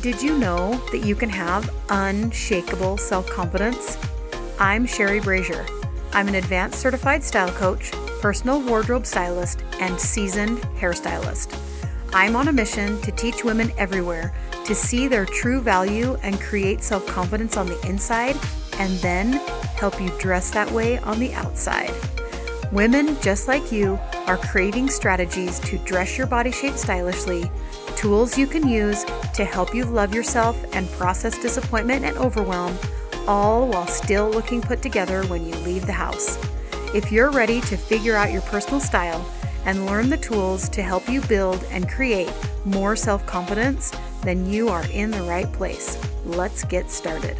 Did you know that you can have unshakable self-confidence? I'm Sherry Brazier. I'm an advanced certified style coach, personal wardrobe stylist, and seasoned hairstylist. I'm on a mission to teach women everywhere to see their true value and create self-confidence on the inside, and then help you dress that way on the outside. Women just like you are craving strategies to dress your body shape stylishly, tools you can use to help you love yourself and process disappointment and overwhelm, all while still looking put together when you leave the house. If you're ready to figure out your personal style and learn the tools to help you build and create more self-confidence, then you are in the right place. Let's get started.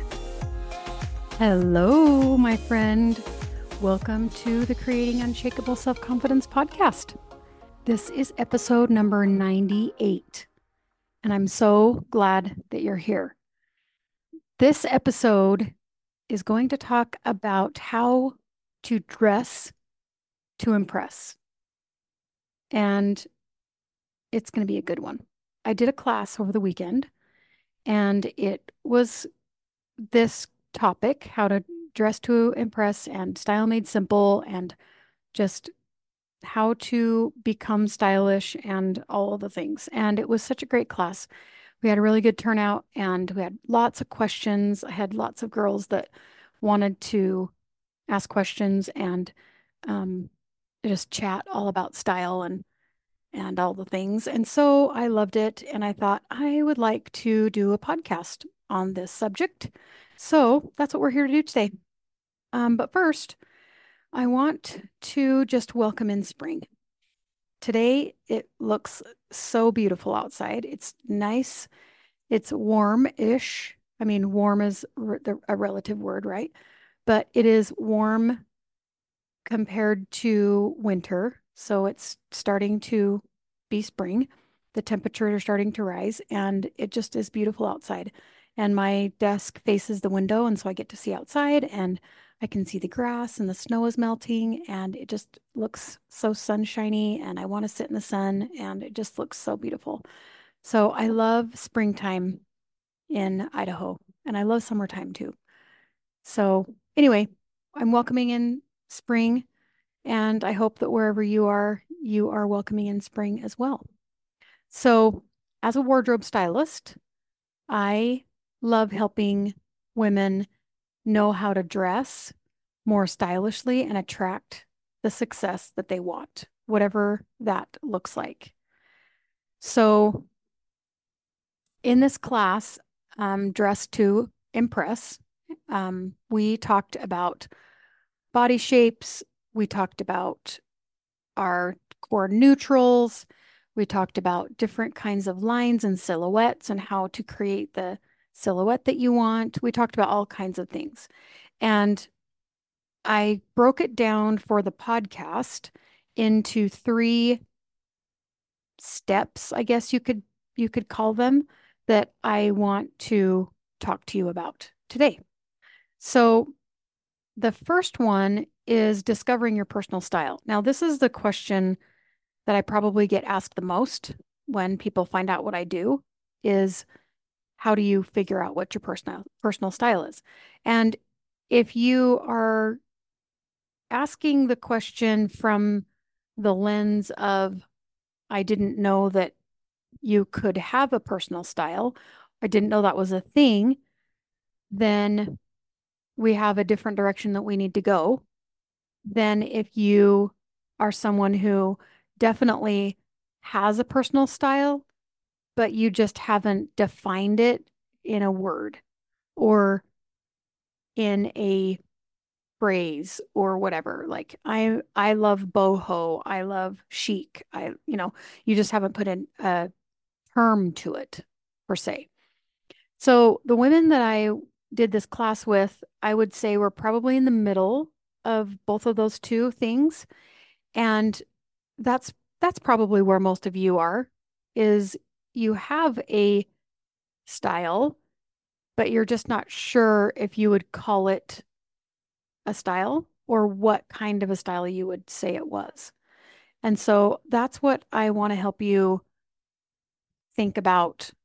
Hello, my friend. Welcome to the Creating Unshakable Self-Confidence podcast. This is episode number 98, and I'm so glad that you're here. This episode is going to talk about how to dress to impress, and it's going to be a good one. I did a class over the weekend, and it was this topic, how to dress to impress and style made simple, and just how to become stylish and all of the things. And it was such a great class. We had a really good turnout and we had lots of questions. I had lots of girls that wanted to ask questions and just chat all about style and all the things. And so I loved it. And I thought I would like to do a podcast on this subject. So that's what we're here to do today. But first, I want to just welcome in spring. Today, it looks so beautiful outside. It's nice. It's warm-ish. I mean, warm is a relative word, right? But it is warm compared to winter. So it's starting to be spring. The temperatures are starting to rise, and it just is beautiful outside. And my desk faces the window, and so I get to see outside, and I can see the grass and the snow is melting, and it just looks so sunshiny, and I want to sit in the sun, and it just looks so beautiful. So I love springtime in Idaho, and I love summertime too. So anyway, I'm welcoming in spring, and I hope that wherever you are welcoming in spring as well. So as a wardrobe stylist, I love helping women know how to dress more stylishly and attract the success that they want, whatever that looks like. So in this class, Dress to Impress, we talked about body shapes. We talked about our core neutrals. We talked about different kinds of lines and silhouettes and how to create the silhouette that you want. We talked about all kinds of things. And I broke it down for the podcast into 3 steps, I guess you could call them, that I want to talk to you about today. So the first one is discovering your personal style. Now, this is the question that I probably get asked the most when people find out what I do is, how do you figure out what your personal style is? And if you are asking the question from the lens of, I didn't know that you could have a personal style, I didn't know that was a thing, then we have a different direction that we need to go than if you are someone who definitely has a personal style, but you just haven't defined it in a word or in a phrase or whatever. Like I love boho, I love chic. You just haven't put in a term to it per se. So the women that I did this class with, I would say we're probably in the middle of both of those two things. And that's probably where most of you are, is you have a style, but you're just not sure if you would call it a style or what kind of a style you would say it was. And so that's what I want to help you think about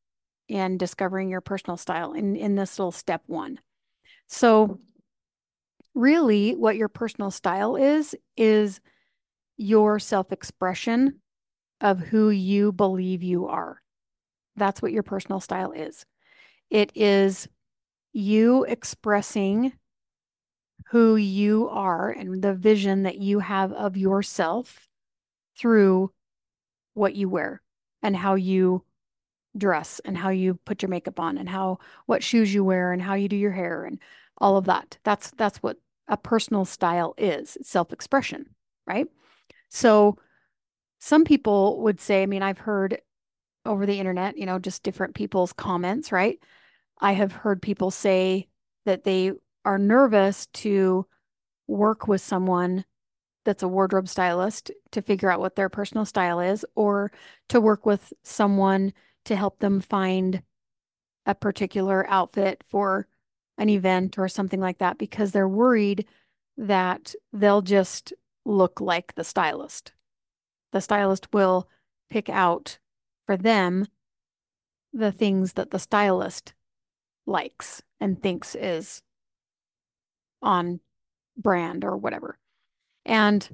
in discovering your personal style in this little step one. So really what your personal style is your self-expression of who you believe you are. That's what your personal style is. It is you expressing who you are and the vision that you have of yourself through what you wear and how you dress and how you put your makeup on and how what shoes you wear and how you do your hair and all of that. That's what a personal style is. It's self-expression, right? So some people would say, I mean, I've heard over the internet, just different people's comments, right? I have heard people say that they are nervous to work with someone that's a wardrobe stylist to figure out what their personal style is, or to work with someone to help them find a particular outfit for an event or something like that because they're worried that they'll just look like the stylist. The stylist will pick out for them the things that the stylist likes and thinks is on brand or whatever. And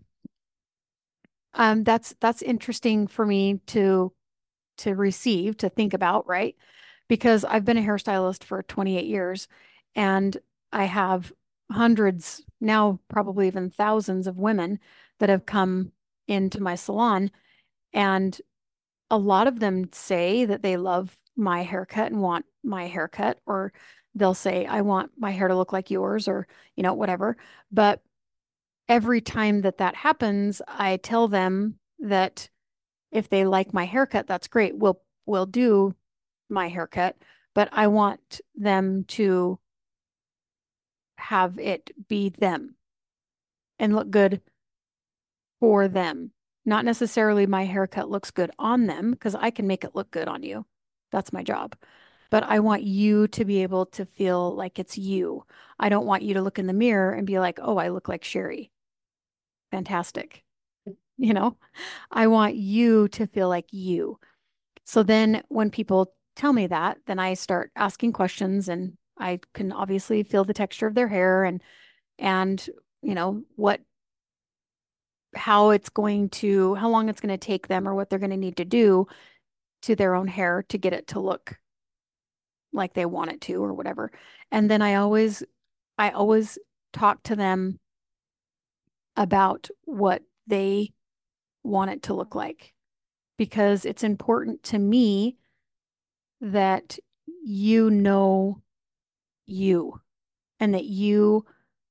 that's interesting for me to receive, to think about, right? Because I've been a hairstylist for 28 years and I have hundreds, now probably even thousands of women that have come into my salon. And a lot of them say that they love my haircut and want my haircut, or they'll say, I want my hair to look like yours, or, whatever. But every time that that happens, I tell them that if they like my haircut, that's great. We'll do my haircut, but I want them to have it be them and look good for them. Not necessarily my haircut looks good on them because I can make it look good on you. That's my job. But I want you to be able to feel like it's you. I don't want you to look in the mirror and be like, oh, I look like Sherry. Fantastic. You know, I want you to feel like you. So then when people tell me that, then I start asking questions and I can obviously feel the texture of their hair and what how it's going to how long it's going to take them or what they're going to need to do to their own hair to get it to look like they want it to or whatever. And then I always talk to them about what they want it to look like because it's important to me that you know you and that you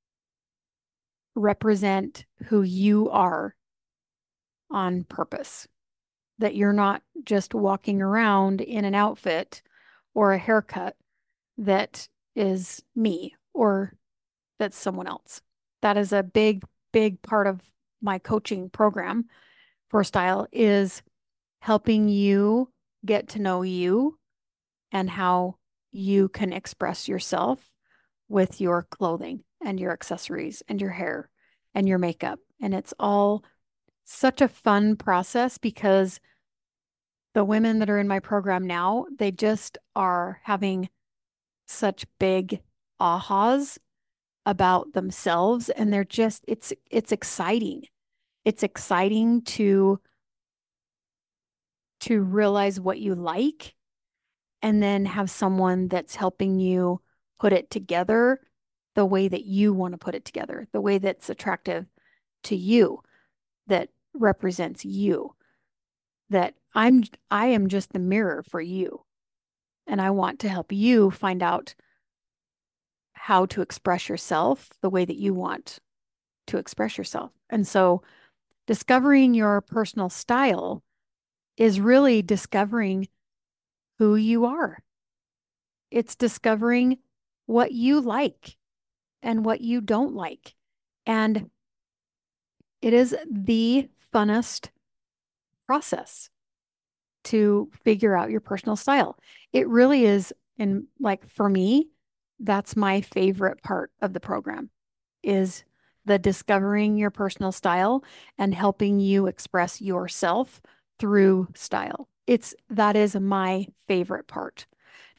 represent who you are on purpose, that you're not just walking around in an outfit or a haircut that is me or that's someone else. That is a big, big part of my coaching program for style is helping you get to know you and how you can express yourself with your clothing and your accessories and your hair and your makeup. And it's all such a fun process because the women that are in my program now, they just are having such big ahas about themselves and they're just it's exciting. It's exciting to realize what you like and then have someone that's helping you put it together the way that you want to put it together, the way that's attractive to you, that represents you, that I am just the mirror for you. And I want to help you find out how to express yourself the way that you want to express yourself. And so discovering your personal style is really discovering who you are. It's discovering what you like and what you don't like. And it is the funnest process to figure out your personal style. It really is. And like for me, that's my favorite part of the program is the discovering your personal style and helping you express yourself through style. That is my favorite part.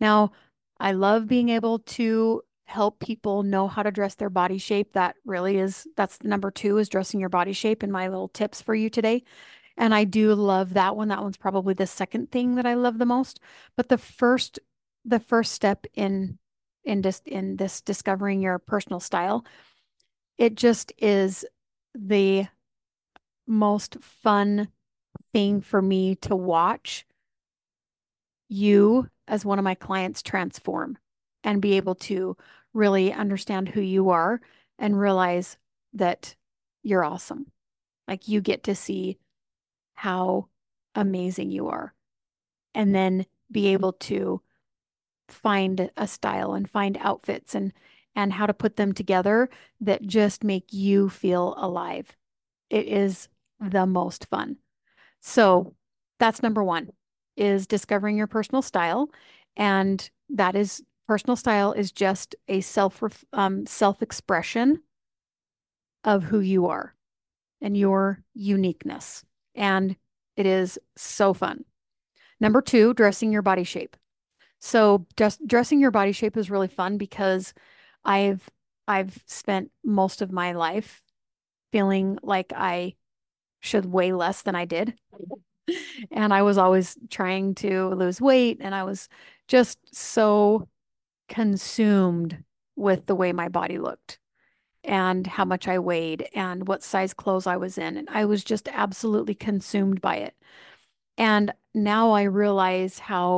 Now, I love being able to help people know how to dress their body shape. That's number two is dressing your body shape in my little tips for you today. And I do love that one. That one's probably the second thing that I love the most. But the first step in this discovering your personal style, it just is the most fun thing for me to watch you as one of my clients transform and be able to really understand who you are and realize that you're awesome. Like you get to see how amazing you are and then be able to find a style and find outfits and how to put them together that just make you feel alive. It is the most fun. So that's number one is discovering your personal style. And that is personal style is just a self-expression of who you are and your uniqueness. And it is so fun. Number two, dressing your body shape. So just dressing your body shape is really fun because I've I've spent most of my life feeling like I should weigh less than I did. And I was always trying to lose weight, and I was just so consumed with the way my body looked and how much I weighed and what size clothes I was in. And I was just absolutely consumed by it. And now I realize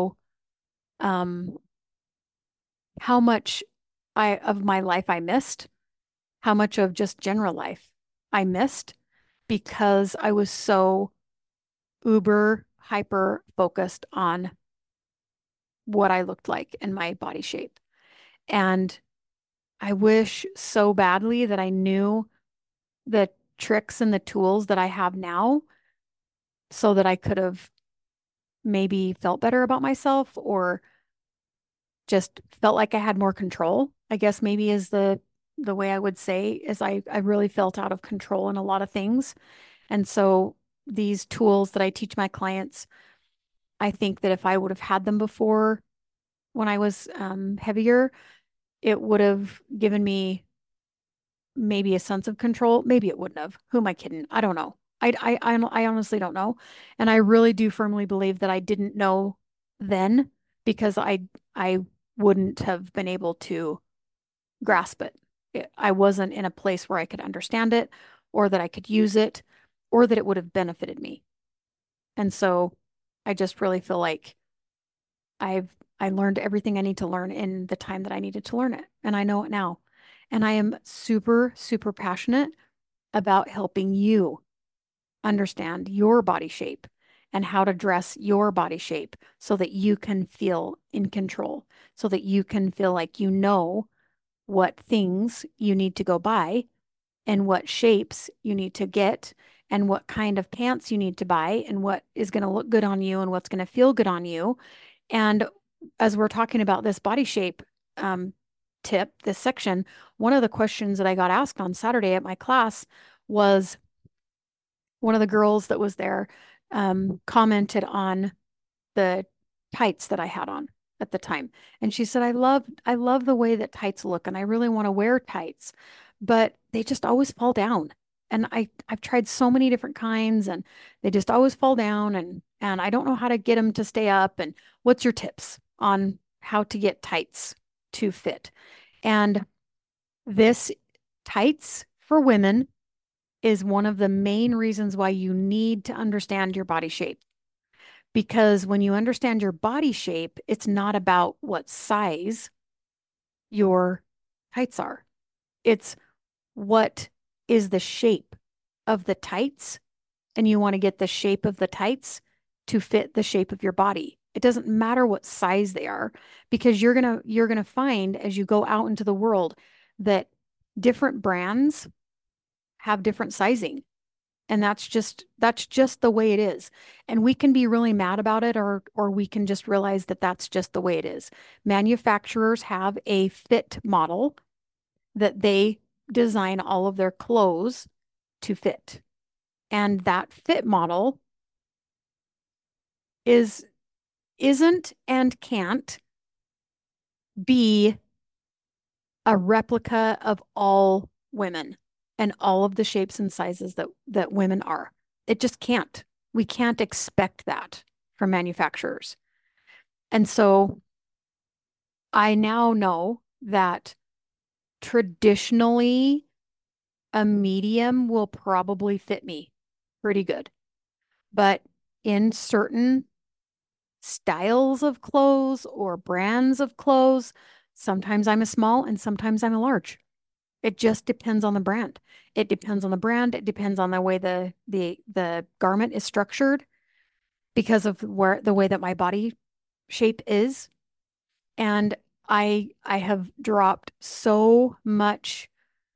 um how much I of my life I missed, how much of just general life I missed because I was so uber hyper focused on what I looked like and my body shape. And I wish so badly that I knew the tricks and the tools that I have now so that I could have maybe felt better about myself or just felt like I had more control. I guess maybe is the way I would say is I really felt out of control in a lot of things. And so these tools that I teach my clients, I think that if I would have had them before when I was heavier, it would have given me maybe a sense of control. Maybe it wouldn't have. Who am I kidding? I don't know. I honestly don't know. And I really do firmly believe that I didn't know then because I wouldn't have been able to grasp it. I wasn't in a place where I could understand it or that I could use it or that it would have benefited me. And so I just really feel like I learned everything I need to learn in the time that I needed to learn it. And I know it now. And I am super, super passionate about helping you understand your body shape and how to dress your body shape so that you can feel in control, so that you can feel like you know what things you need to go buy and what shapes you need to get and what kind of pants you need to buy and what is going to look good on you and what's going to feel good on you. And as we're talking about this body shape um, tip, this section, one of the questions that I got asked on Saturday at my class was one of the girls that was there commented on the tights that I had on at the time. And she said, I love the way that tights look and I really want to wear tights, but they just always fall down. And I've tried so many different kinds and they just always fall down and I don't know how to get them to stay up. And what's your tips on how to get tights to fit? And this tights for women is one of the main reasons why you need to understand your body shape. Because when you understand your body shape, it's not about what size your tights are. It's what is the shape of the tights, and you want to get the shape of the tights to fit the shape of your body. It doesn't matter what size they are because you're going to find as you go out into the world that different brands have different sizing. And that's just the way it is. And we can be really mad about it or we can just realize that that's just the way it is. Manufacturers have a fit model that they design all of their clothes to fit. And that fit model is isn't and can't be a replica of all women and all of the shapes and sizes that women are. It just can't. We can't expect that from manufacturers. And so I now know that traditionally a medium will probably fit me pretty good. But in certain styles of clothes or brands of clothes, sometimes I'm a small and sometimes I'm a large. It just depends on the brand. It depends on the brand. It depends on the way the garment is structured because of where the way that my body shape is. And I have dropped so much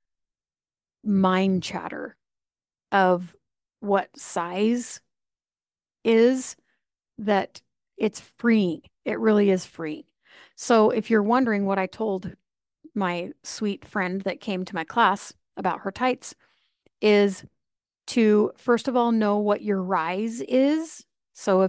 mind chatter of what size is that it's freeing. It really is freeing. So if you're wondering what I told my sweet friend that came to my class about her tights, is to first of all know what your rise is. So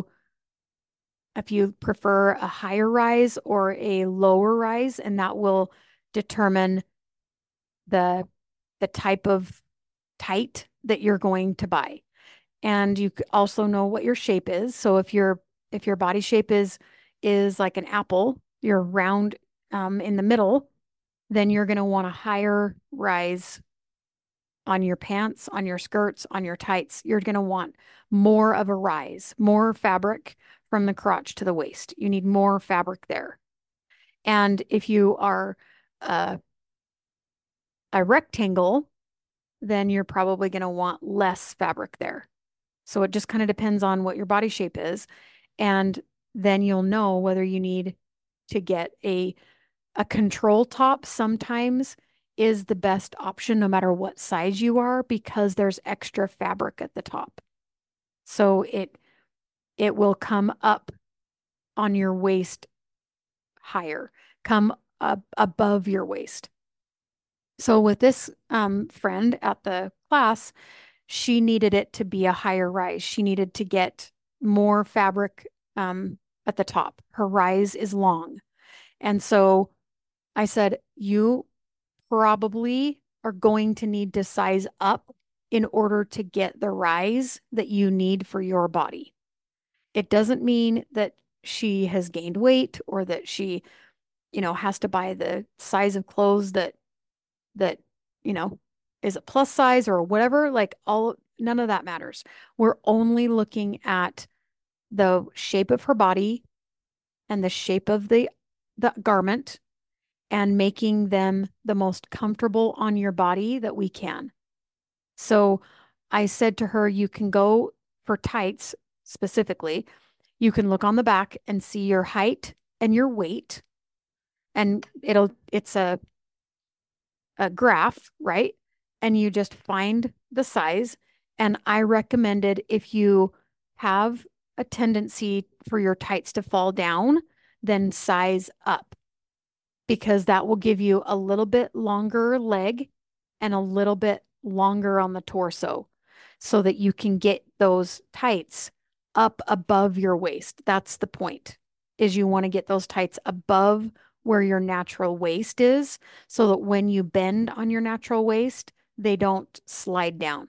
if you prefer a higher rise or a lower rise, and that will determine the the type of tight that you're going to buy. And you also know what your shape is. So if your body shape is like an apple, you're round in the middle, then you're going to want a higher rise on your pants, on your skirts, on your tights. You're going to want more of a rise, more fabric from the crotch to the waist. You need more fabric there. And if you are uh, a rectangle, then you're probably going to want less fabric there. So it just kind of depends on what your body shape is. And then you'll know whether you need to get a control top sometimes is the best option no matter what size you are because there's extra fabric at the top. So it will come up on your waist higher, come up above your waist. So with this friend at the class, she needed it to be a higher rise. She needed to get more fabric at the top. Her rise is long. And so I said, you probably are going to need to size up in order to get the rise that you need for your body. It doesn't mean that she has gained weight or that she, has to buy the size of clothes that, you know, is a plus size or whatever. Like none of that matters. We're only looking at the shape of her body and the shape of the garment and making them the most comfortable on your body that we can. So I said to her, you can go for tights specifically. You can look on the back and see your height and your weight. And it's a graph, right? And you just find the size. And I recommended if you have a tendency for your tights to fall down, then size up because that will give you a little bit longer leg and a little bit longer on the torso so that you can get those tights up above your waist. That's the point, is you want to get those tights above where your natural waist is so that when you bend on your natural waist, they don't slide down.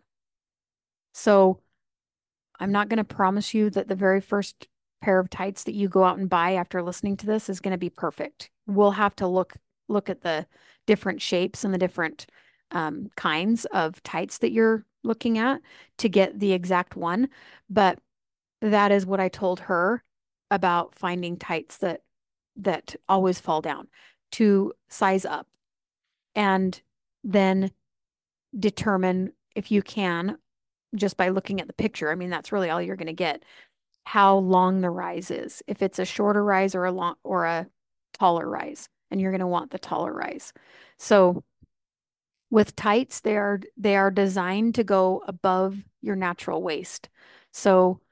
So I'm not going to promise you that the very first pair of tights that you go out and buy after listening to this is going to be perfect. We'll have to look at the different shapes and the different kinds of tights that you're looking at to get the exact one. But that is what I told her about finding tights that always fall down to size up and then determine if you can just by looking at the picture. I mean, that's really all you're going to get, how long the rise is. If it's a shorter rise or a taller rise, and you're going to want the taller rise. So with tights, they are designed to go above your natural waist. So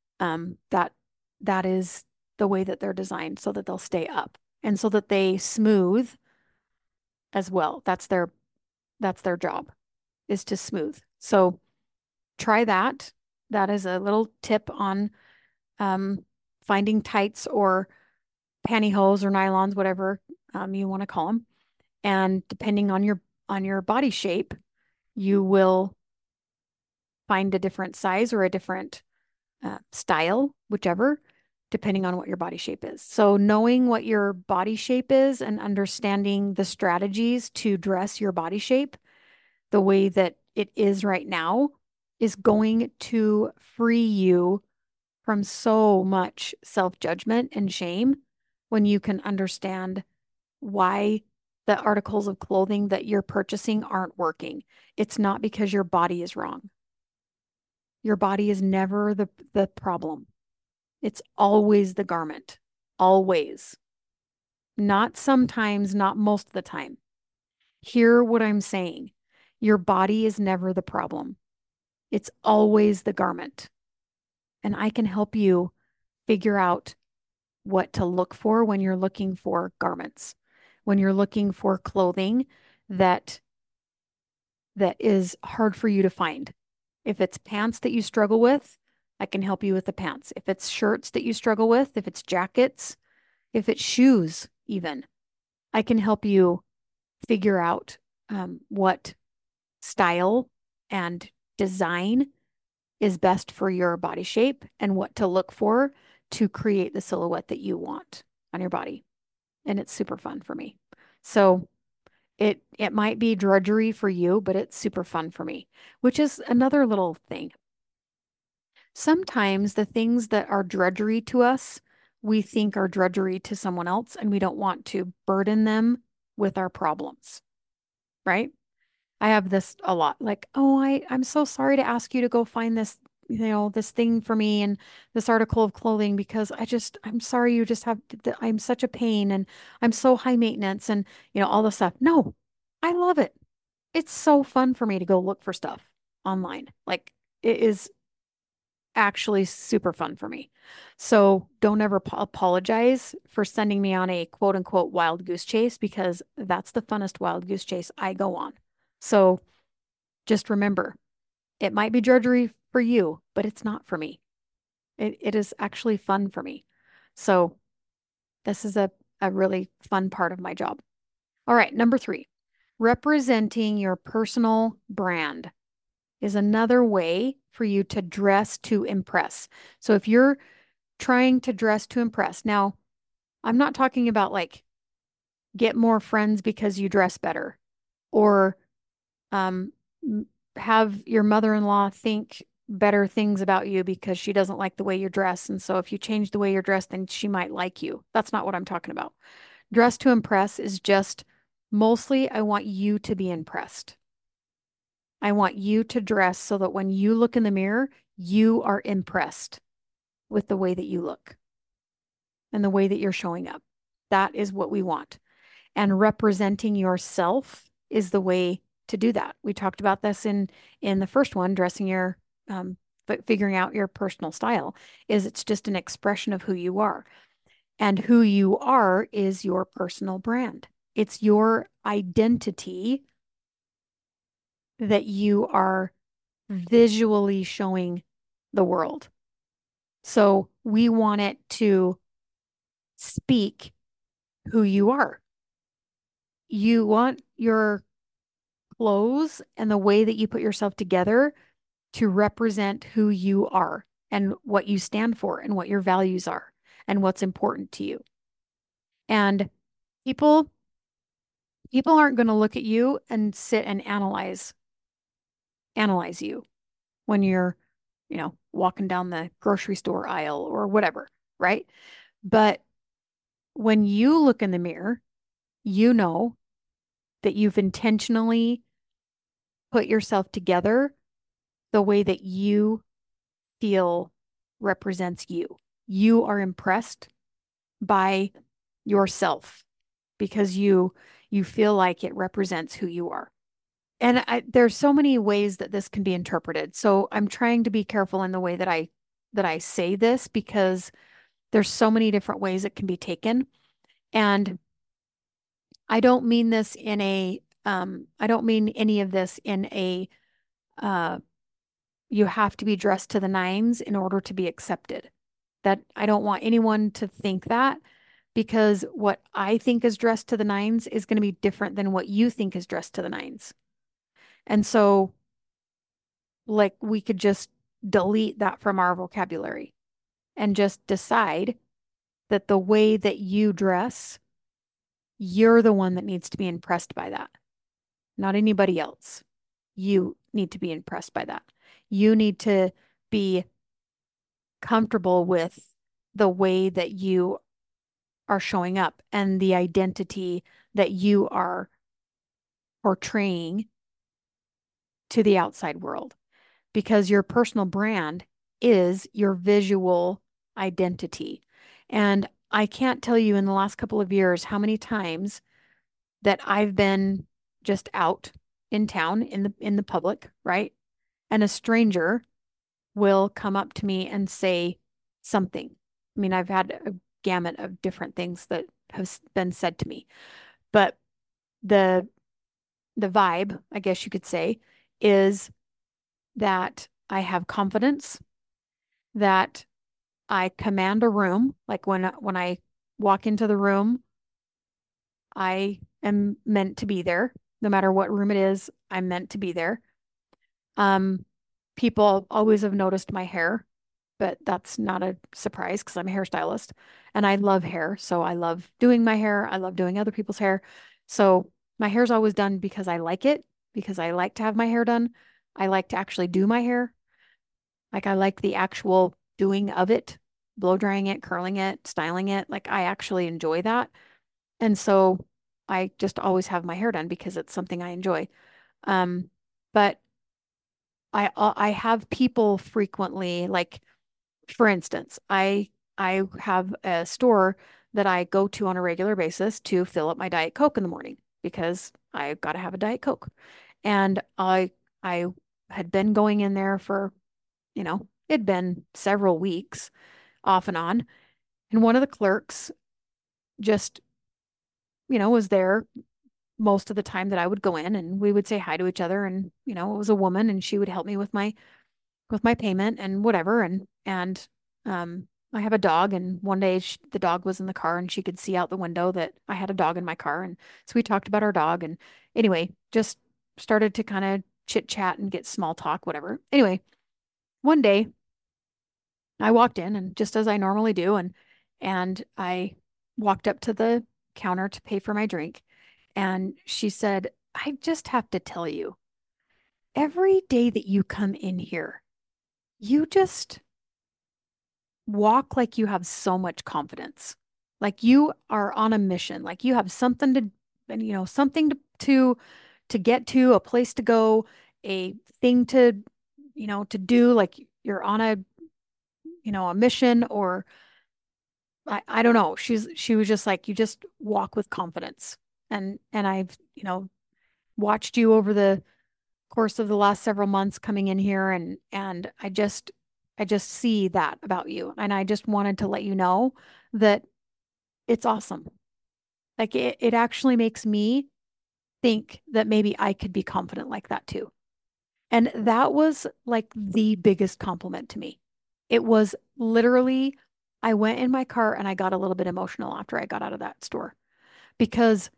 that is the way that they're designed so that they'll stay up and so that they smooth as well. That's their job is to smooth. So try that. That is a little tip on um, finding tights or pantyhose or nylons, whatever you want to call them. And depending on your body shape, you will find a different size or a different style, whichever, depending on what your body shape is. So knowing what your body shape is and understanding the strategies to dress your body shape the way that it is right now is going to free you from so much self-judgment and shame when you can understand why the articles of clothing that you're purchasing aren't working. It's not because your body is wrong. Your body is never the problem. It's always the garment. Always. Not sometimes, not most of the time. Hear what I'm saying. Your body is never the problem. It's always the garment. And I can help you figure out what to look for when you're looking for garments, when you're looking for clothing that is hard for you to find. If it's pants that you struggle with, I can help you with the pants. If it's shirts that you struggle with, if it's jackets, if it's shoes, even, I can help you figure out what style and design is best for your body shape and what to look for to create the silhouette that you want on your body. And it's super fun for me. So it might be drudgery for you, but it's super fun for me, which is another little thing. Sometimes the things that are drudgery to us, we think are drudgery to someone else, and we don't want to burden them with our problems, right? I have this a lot, like, oh, I'm so sorry to ask you to go find this, this thing for me and this article of clothing because I'm sorry you just have, I'm such a pain and I'm so high maintenance and, all this stuff. No, I love it. It's so fun for me to go look for stuff online. Like it is actually super fun for me. So don't ever apologize for sending me on a quote unquote wild goose chase because that's the funnest wild goose chase I go on. So just remember, it might be drudgery for you, but it's not for me. It is actually fun for me. So this is a really fun part of my job. All right, number 3, representing your personal brand is another way for you to dress to impress. So if you're trying to dress to impress, now I'm not talking about like get more friends because you dress better or um, have your mother-in-law think better things about you because she doesn't like the way you dress. And so if you change the way you're dressed, then she might like you. That's not what I'm talking about. Dress to impress is just mostly I want you to be impressed. I want you to dress so that when you look in the mirror, you are impressed with the way that you look and the way that you're showing up. That is what we want. And representing yourself is the way to do that. We talked about this in the first one, dressing your but figuring out your personal style is it's just an expression of who you are. And who you are is your personal brand. It's your identity that you are visually showing the world. So we want it to speak who you are. You want your clothes and the way that you put yourself together to represent who you are and what you stand for and what your values are and what's important to you. And people aren't going to look at you and sit and analyze you when you're, walking down the grocery store aisle or whatever, right? But when you look in the mirror, you know that you've intentionally put yourself together the way that you feel represents you. You are impressed by yourself because you feel like it represents who you are. And there's so many ways that this can be interpreted. So I'm trying to be careful in the way that I say this because there's so many different ways it can be taken. And I don't mean this in a I don't mean any of this in a uh you have to be dressed to the nines in order to be accepted. That I don't want anyone to think that. because what I think is dressed to the nines is going to be different than what you think is dressed to the nines. And so, like, we could just delete that from our vocabulary and just decide that the way that you dress, you're the one that needs to be impressed by that, not anybody else. You need to be impressed by that. You need to be comfortable with the way that you are showing up and the identity that you are portraying to the outside world, because your personal brand is your visual identity. And I can't tell you in the last couple of years how many times that I've been just out in town in the public, right? And a stranger will come up to me and say something. I mean, I've had a gamut of different things that have been said to me, but the the vibe, I guess you could say, is that I have confidence, that I command a room. Like when I walk into the room, I am meant to be there. No matter what room it is, I'm meant to be there. Um, People always have noticed my hair, but that's not a surprise because I'm a hairstylist and I love hair. So I love doing my hair. I love doing other people's hair. So my hair's always done because I like it, because I like to have my hair done. I like to actually do my hair. Like I like the actual doing of it, blow drying it, curling it, styling it. Like I actually enjoy that. And so I just always have my hair done because it's something I enjoy. But I have people frequently, like for instance, I have a store that I go to on a regular basis to fill up my Diet Coke in the morning because I got to have a Diet Coke. And I had been going in there for, it'd been several weeks off and on. And one of the clerks just, was there most of the time that I would go in, and we would say hi to each other. And, it was a woman and she would help me with my payment and whatever. And I have a dog, and one day the dog was in the car and she could see out the window that I had a dog in my car. And so we talked about our dog, and anyway, just started to kind of chit chat and get small talk, whatever. Anyway, one day I walked in, and just as I normally do, and I walked up to the counter to pay for my drink, and she said, "I just have to tell you, every day that you come in here, you just walk like you have so much confidence. Like you are on a mission. Like you have something to, and something to get to, a place to go, a thing to do. Like you're on a mission, or I don't know. She was just like, you just walk with confidence. And I've, watched you over the course of the last several months coming in here, and I just see that about you, and I just wanted to let you know that it's awesome. Like it actually makes me think that maybe I could be confident like that too. And that was like the biggest compliment to me. It was literally, I went in my car and I got a little bit emotional after I got out of that store because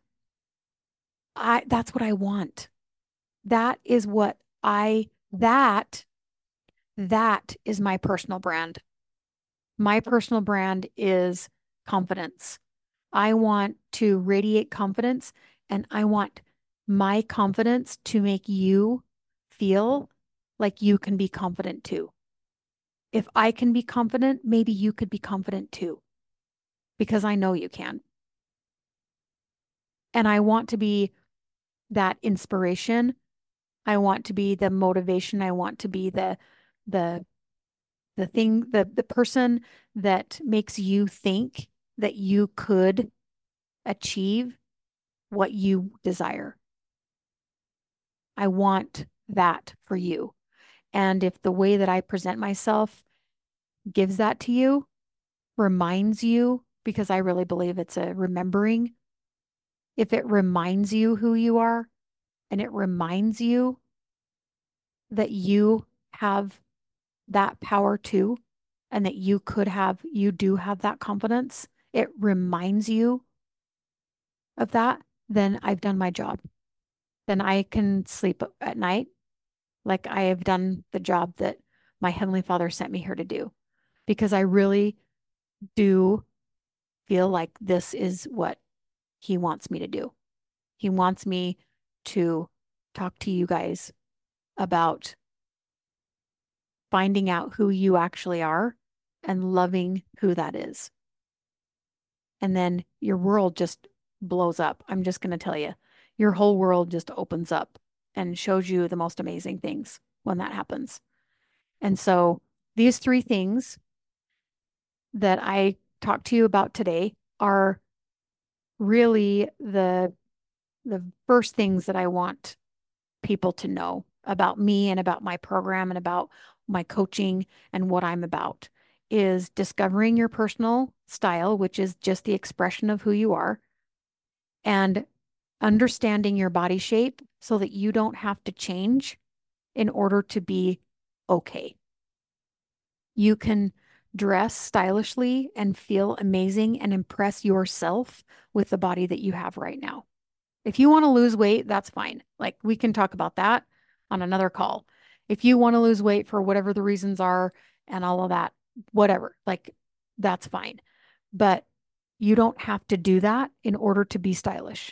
that's what I want. That is what I that that is my personal brand. My personal brand is confidence. I want to radiate confidence, and I want my confidence to make you feel like you can be confident too. If I can be confident, maybe you could be confident too, because I know you can. And I want to be that inspiration. I want to be the motivation. I want to be the the person that makes you think that you could achieve what you desire. I want that for you. And if the way that I present myself gives that to you, reminds you, because I really believe it's a remembering, if it reminds you who you are and it reminds you that you have that power too, and that you do have that confidence, it reminds you of that, then I've done my job. Then I can sleep at night like I have done the job that my Heavenly Father sent me here to do. Because I really do feel like this is what He wants me to do. He wants me to talk to you guys about finding out who you actually are and loving who that is. And then your world just blows up. I'm just going to tell you, your whole world just opens up and shows you the most amazing things when that happens. And so these three things that I talked to you about today are really the first things that I want people to know about me and about my program and about my coaching and what I'm about is discovering your personal style, which is just the expression of who you are, and understanding your body shape so that you don't have to change in order to be okay. You can dress stylishly and feel amazing and impress yourself with the body that you have right now. If you want to lose weight, that's fine. Like we can talk about that on another call. If you want to lose weight for whatever the reasons are and all of that, whatever, like that's fine. But you don't have to do that in order to be stylish.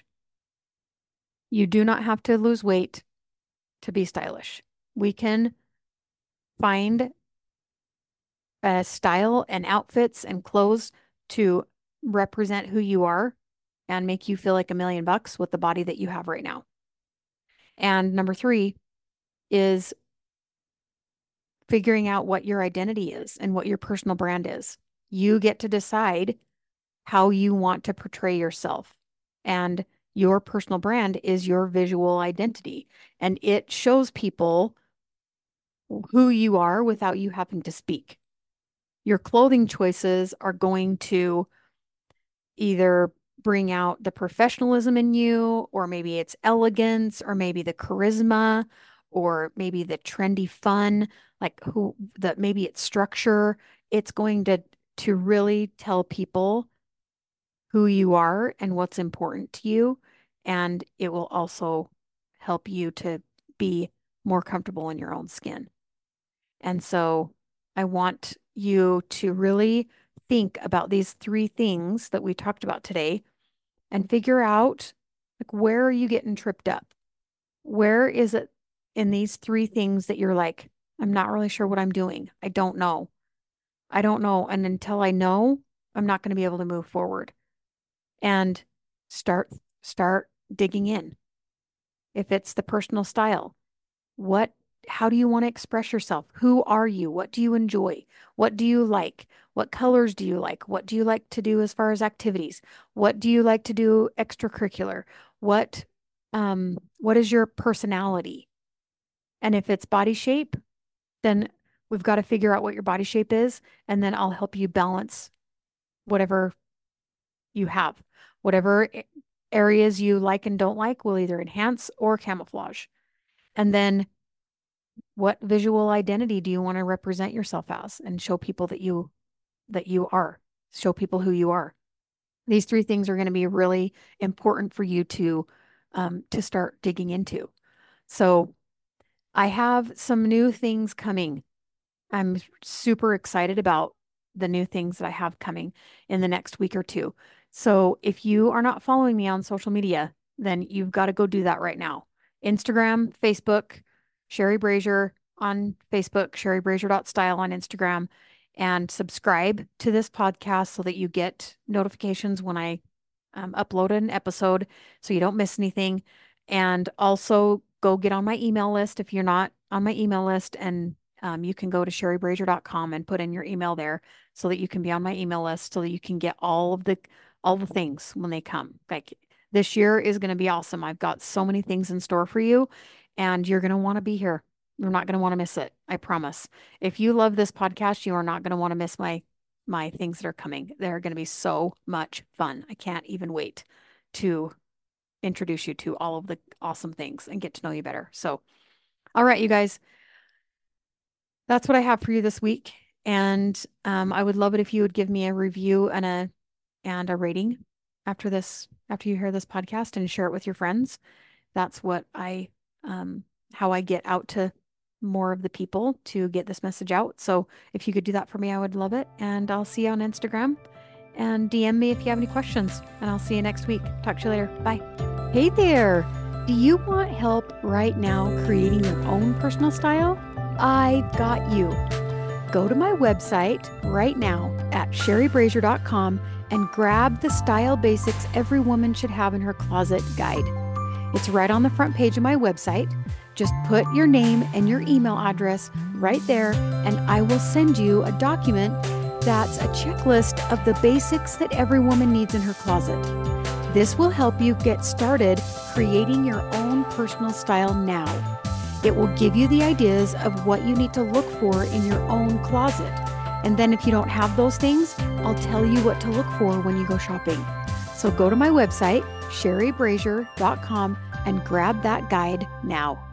You do not have to lose weight to be stylish. We can find a style and outfits and clothes to represent who you are and make you feel like $1,000,000 with the body that you have right now. And number three is figuring out what your identity is and what your personal brand is. You get to decide how you want to portray yourself. And your personal brand is your visual identity. And it shows people who you are without you having to speak. Your clothing choices are going to either bring out the professionalism in you, or maybe it's elegance, or maybe the charisma, or maybe the trendy fun, like maybe it's structure. It's going to really tell people who you are and what's important to you. And it will also help you to be more comfortable in your own skin. And so I want you to really think about these three things that we talked about today and figure out like where are you getting tripped up? Where is it in these three things that you're like, I'm not really sure what I'm doing. I don't know. I don't know. And until I know, I'm not going to be able to move forward. And start digging in. If it's the personal style, how do you want to express yourself? Who are you? What do you enjoy? What do you like? What colors do you like? What do you like to do as far as activities? What do you like to do extracurricular? What is your personality? And if it's body shape, then we've got to figure out what your body shape is, and then I'll help you balance whatever you have. Whatever areas you like and don't like will either enhance or camouflage. And then what visual identity do you want to represent yourself as and show people that you are, show people who you are. These three things are going to be really important for you to start digging into. So I have some new things coming. I'm super excited about the new things that I have coming in the next week or two. So if you are not following me on social media, then you've got to go do that right now. Instagram, Facebook, Sherry Brazier on Facebook, sherrybrazier.style on Instagram, and subscribe to this podcast so that you get notifications when I upload an episode so you don't miss anything. And also go get on my email list if you're not on my email list, and you can go to sherrybrazier.com and put in your email there so that you can be on my email list so that you can get all the things when they come. Like this year is going to be awesome. I've got so many things in store for you, and you're going to want to be here. You're not going to want to miss it. I promise. If you love this podcast, you are not going to want to miss my things that are coming. They're going to be so much fun. I can't even wait to introduce you to all of the awesome things and get to know you better. So, all right, you guys, that's what I have for you this week. And I would love it if you would give me a review and and a rating after you hear this podcast, and share it with your friends. That's what how I get out to more of the people to get this message out. So if you could do that for me, I would love it. And I'll see you on Instagram, and DM me if you have any questions, and I'll see you next week. Talk to you later. Bye. Hey there. Do you want help right now creating your own personal style? I've got you. Go to my website right now at sherrybrazier.com and grab the Style Basics Every Woman Should Have in Her Closet guide. It's right on the front page of my website. Just put your name and your email address right there, and I will send you a document that's a checklist of the basics that every woman needs in her closet. This will help you get started creating your own personal style now. It will give you the ideas of what you need to look for in your own closet. And then if you don't have those things, I'll tell you what to look for when you go shopping. So go to my website, sherrybrazier.com, and grab that guide now.